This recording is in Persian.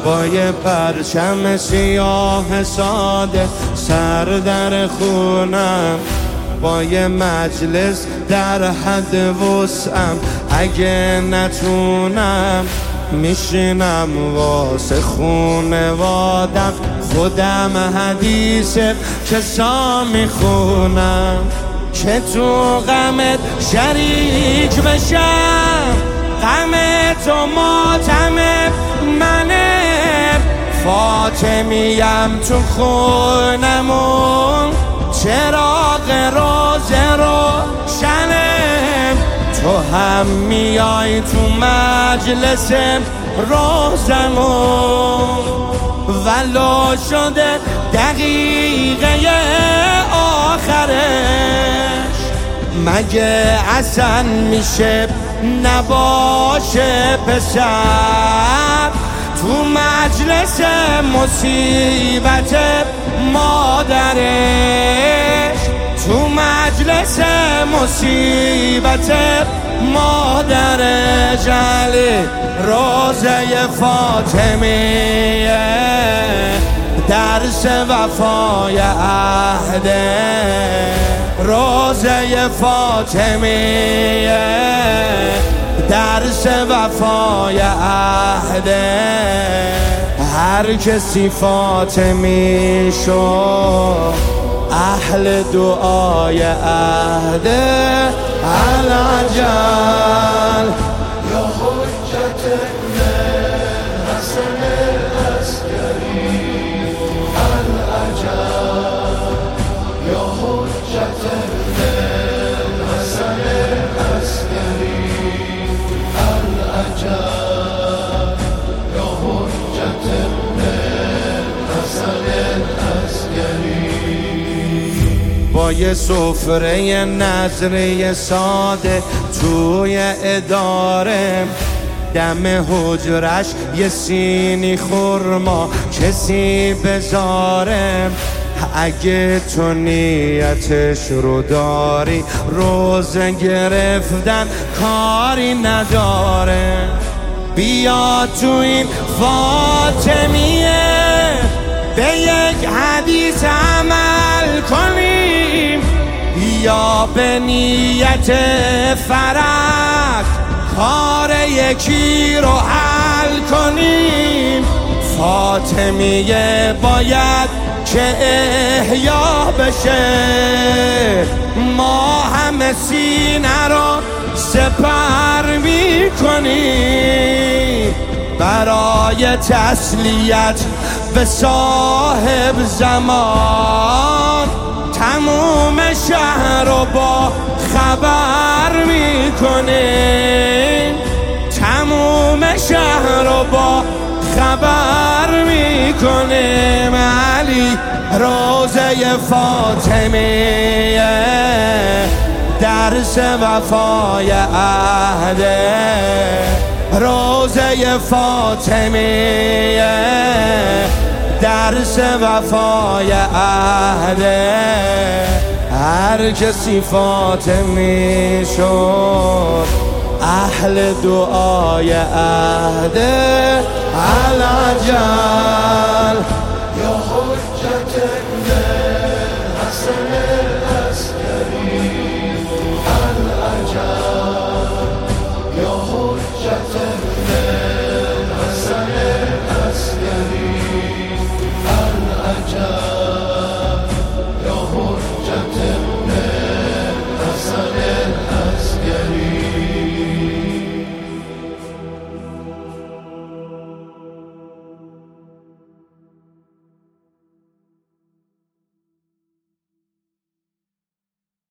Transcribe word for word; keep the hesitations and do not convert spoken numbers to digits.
با یه پرچم سیاه ساده سر در خونم، با یه مجلس در حد وسعم، اگه نتونم میشینم واسه خونوادم، خودم حدیث کسا میخونم که تو غمت شریک بشم، غم تو ماتم منه، فاطمیم تو خونمون چراغ روزه روشنه، تو هم میای تو مجلس روزمون، ولو شده دقیقه آخرش، مگه اصلا میشه نباشه پسر تو مجلس مصیبت مادرش، تو مجلس مصیبت مادرش. علی روزه فاطمیه درس وفای عهده، روزه فاطمیه درس وفای عهده، هر کسی فاطمی شد اهل دعای عهده. العجل یا حجت حسن العسکری، العجل یا حجت حسن العسکری، العجل یا حجت حسن العسکری. با یه سفره نظری ساده توی اداره، دم حجرش یه سینی خورما کسی بذاره، اگه تو نیتش رو داری روزه گرفتن کاری نداره، بیا تو این فاطمیه به یک حدیث عمل کنیم، یا به نیت فرق کار یکی رو حل کنیم، فاطمیه باید که احیا بشه، ما همه سینه رو سپر می کنیم برای تسلیت به صاحب زمان، تموم شهر رو با خبر میکنیم، تموم شهر رو با خبر میکنیم. علی روزه فاطمیه درس وفای عهده، روزه فاطمیه درس وفای عهده، هر کسی فاطمی شد اهل دعای عهده. العجل یا حجت حسن